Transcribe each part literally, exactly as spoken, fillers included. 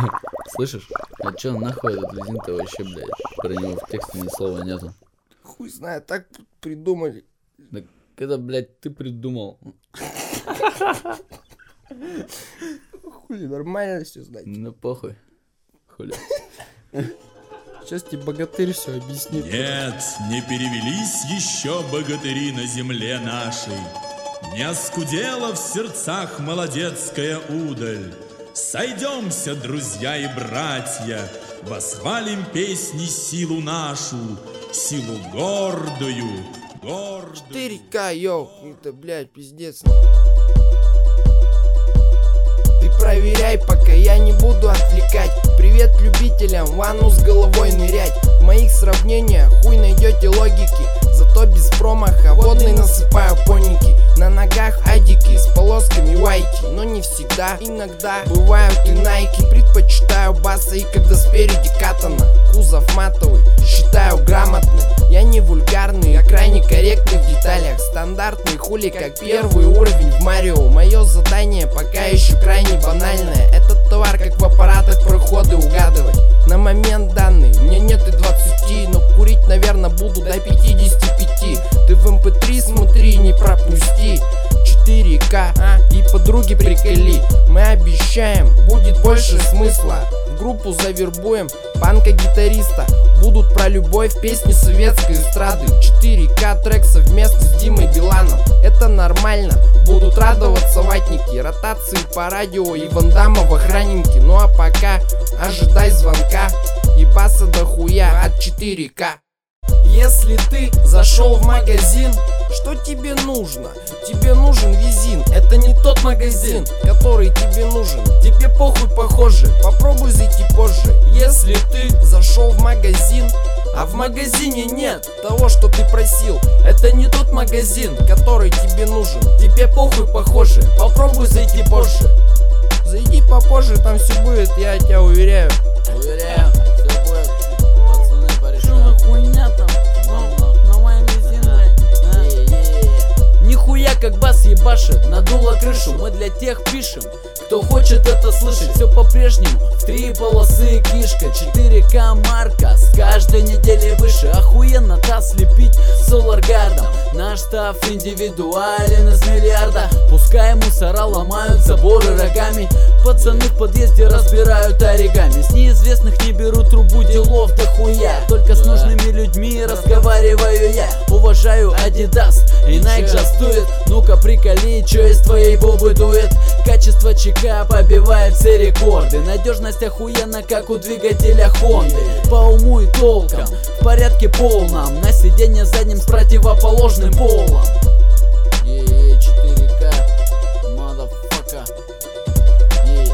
Слышишь? А чё нахуй этот резин-то вообще, блядь? Про него в тексте ни слова нету. Хуй знает, так придумали. Так это, блядь, ты придумал. Хули, нормально все знать. Ну похуй. Хули. Сейчас тебе богатырь все объяснит. Нет, не перевелись еще богатыри на земле нашей. Не оскудела в сердцах молодецкая удаль. Сойдемся, друзья и братья, восхвалим песни силу нашу, силу гордую, гордую. четыре ка, йоу, это, блядь, пиздец. Ты проверяй, пока я не буду отвлекать. Привет любителям в ванну с головой нырять. В моих сравнениях хуй найдете логики. Зато без промаха водный насыпаю поники. На ногах адики с полосками вайки. Но не всегда, иногда бывают и найки. Предпочитаю баса и когда спереди катана. Кузов матовый, считаю грамотный. Я не вульгарный, а крайне корректный в деталях. Стандартный хули, как первый уровень в Марио. Мое задание пока еще крайне банальное. Этот товар как в аппаратах проходы угадывать. На момент данный мне нет и двадцати, но курить, наверное, буду до пятидесяти пяти. Ты в эм пэ три смотри, не пропусти. четыре ка, а? И подруги приколи. Мы обещаем, будет больше смысла. В группу завербуем панка-гитариста. Будут про любовь песни советской эстрады. четыре ка трек совместно с Димой Биланом. Это нормально, будут радоваться ватники. Ротации по радио и Ван Дамма в охранники. Ну а пока ожидай звонка и баса дохуя от четыре ка. Если ты зашел в магазин, что тебе нужно? Тебе нужен визин. Это не тот магазин, который тебе нужен. Тебе похуй, похоже, попробуй зайти позже. Если ты зашел в магазин, а в магазине нет того, что ты просил, это не тот магазин, который тебе нужен. Тебе похуй, похоже, попробуй зайти позже. Зайди попозже, там все будет, я тебя уверяю. Уверяю, все будет. Пацаны порешают. Что хуйня там? Новая резина. Нихуя как бас ебашит, надуло крышу. Мы для тех пишем, кто хочет это слышать. Все по-прежнему, в три полосы кишка. четыре ка марка, с каждой недели выше. Охуенно таз слепить соларгардом. Наш став индивидуален из миллиарда. Пускай мусора ломают заборы рогами. Пацаны в подъезде разбирают оригами. С неизвестных не берут трубу, делов дохуя. Только с нужными людьми разговариваю я. Уважаю Adidas и Nike жастует. Ну-ка приколи, чё из твоей бобы дует. Качество ЧК побивает все рекорды. Надежность охуенно, как у двигателя Хонды. По уму и толкам, в порядке полном. На сиденье задним с противоположным полом. Е-е, четыре ка, motherfucker. Е-е.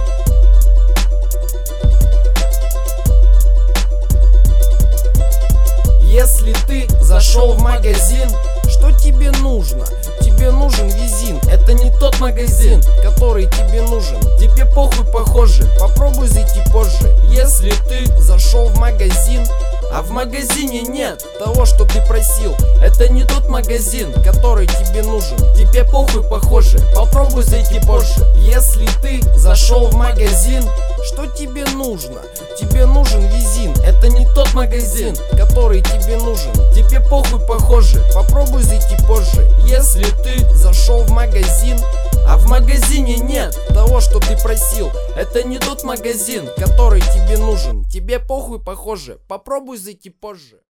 Если ты зашел в магазин, что тебе нужно? Тебе нужен визин. Это не тот магазин, который тебе нужен. Тебе похуй, похоже, попробуй зайти позже. Если ты зашел в магазин, а в магазине нет того, что ты просил, это не тот магазин, который тебе нужен. Тебе похуй, похоже, попробуй зайти позже. Если ты зашел в магазин, что тебе нужно? Тебе нужен визин. Это не тот магазин, который тебе нужен. Тебе похуй, похоже, попробуй зайти позже. Если ты зашел в магазин, а в магазине нет того, что ты просил, это не тот магазин, который тебе нужен. Тебе похуй, похоже, попробуй зайти позже.